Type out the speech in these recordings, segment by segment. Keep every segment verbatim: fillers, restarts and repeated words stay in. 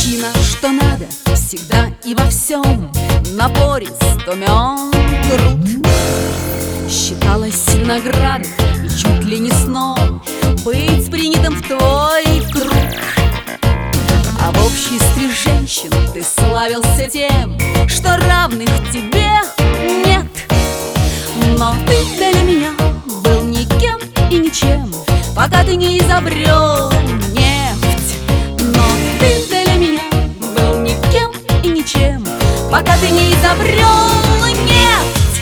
Мужчина, что надо, всегда и во всем, напорист, умен, крут. Считалось наградой и чуть ли не сном быть принятым в твой круг. А в обществе женщин ты славился тем, что равных тебе нет. Но ты для меня был никем и ничем, пока ты не изобрел нефть. Но ты для меня был никем и ничем, пока ты не изобрел нефть.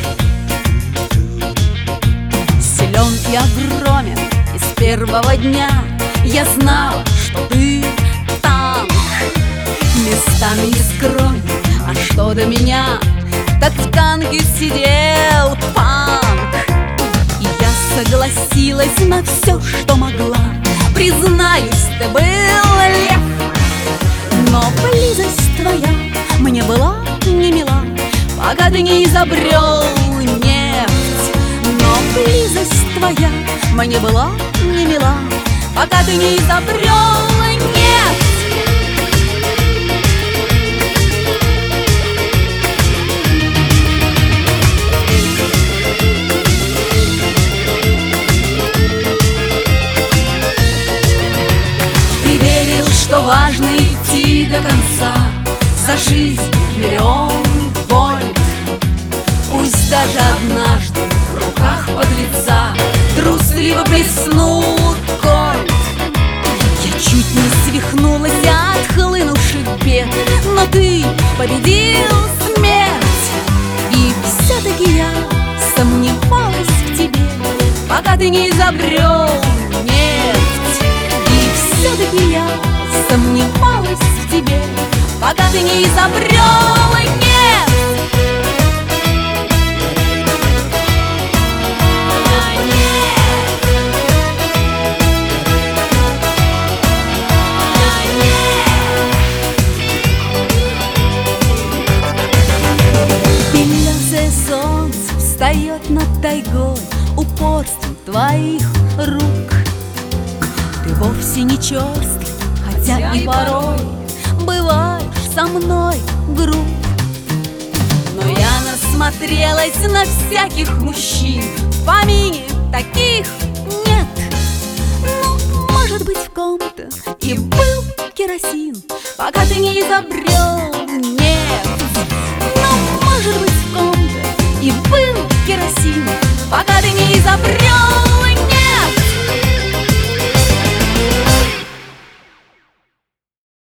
Силен и огромен, и с первого дня я знала, что ты танк. Местами нескромен, а что до меня, так в танке сидел панк. И я согласилась на все, что могла. Признаюсь, ты был лев, но близость твоя мне была не мила, пока ты не изобрел нефть. Но близость твоя мне была не мила, пока ты не изобрел нефть. Что важно идти до конца, за жизнь миллион вольт. Пусть даже однажды в руках подлеца трусливо блеснул кольт. Я чуть не свихнулась от хлынувших бед, но ты победил смерть. И все-таки я сомневалась в тебе, пока ты не изобрел нефть. И все-таки я сомневалась в тебе, пока ты не изобрел нефть. Белесое солнце встает над тайгой упорством твоих рук. Ты вовсе не черствый, хотя и порой бываешь со мной груб. Но я насмотрелась на всяких мужчин, в помине таких нет. Ну, может быть, в ком-то и был керосин, пока ты не изобрел нефть. Ну, может быть, в ком-то и был керосин, пока ты не изобрел нефть.